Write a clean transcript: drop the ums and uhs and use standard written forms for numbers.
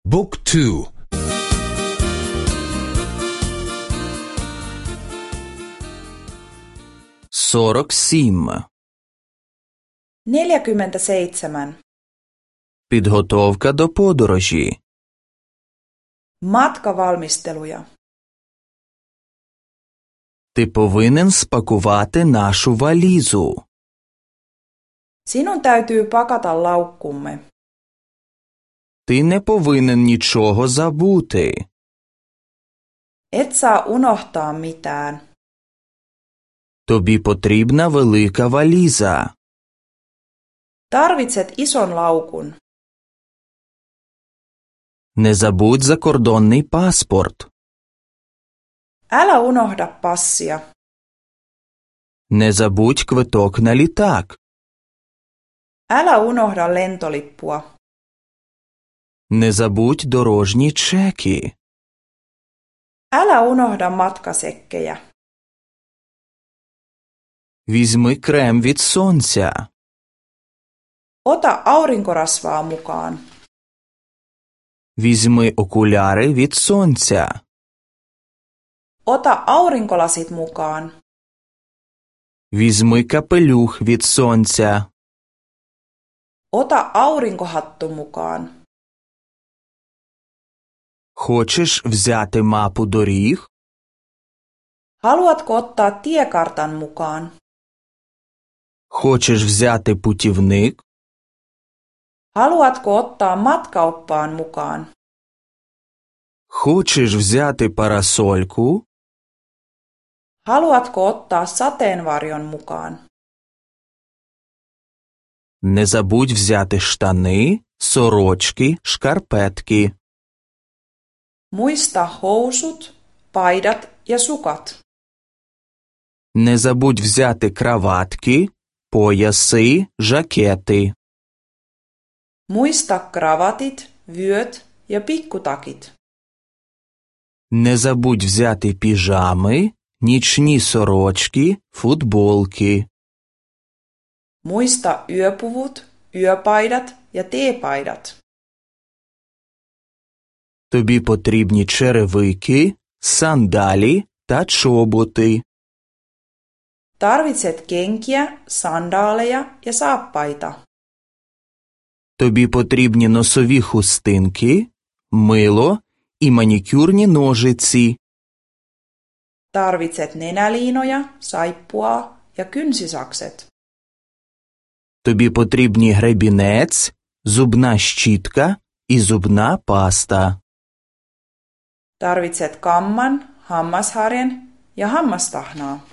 Book 2. 47. 47. Підготовка до подорожі. Matkavalmisteluja. Ти повинен спакувати нашу валізу. Sinun täytyy pakata laukkumme. Ти не повинен нічого забути. Et saa unohtaa mitään. Тобі потрібна велика валіза. Tarvitset ison laukun. Не забудь закордонний паспорт. Älä unohda passia. Не забудь квиток на літак. Älä unohda lentolippua. Не забудь дорожні чеки. Älä unohda matkasekkejä. Візьми крем від сонця. Ota aurinkorasvaa mukaan. Візьми окуляри від сонця. Ota aurinkolasit mukaan. Візьми капелюх від сонця. Ota aurinkohattu mukaan. Хочеш взяти мапу доріг? Haluatko ottaa tiekartan mukaan? Хочеш взяти путівник? Haluatko ottaa matkaoppaan mukaan? Хочеш взяти парасольку? Haluatko ottaa sateenvarjon mukaan? Не забудь взяти штани, сорочки, шкарпетки. Muista housut, paidat ja sukat. Не забудь взяти краватки, пояси, жакети. Muista kravatit, vyöt ja pikkutakit. Не забудь взяти піжами, нічні сорочки, футболки. Muista yöpuvut, yöpaidat ja teepaidat. Тобі потрібні черевики, сандалі та чоботи. Tarvitset kenkiä, sandaaleja ja saappaita. Тобі потрібні носові хустинки, мило і манікюрні ножиці. Tarvitset nenäliinoja, saippua ja kynsisakset. Тобі потрібні гребінець, зубна щітка і зубна паста. Tarvitset kamman, hammasharjan ja hammastahnaa.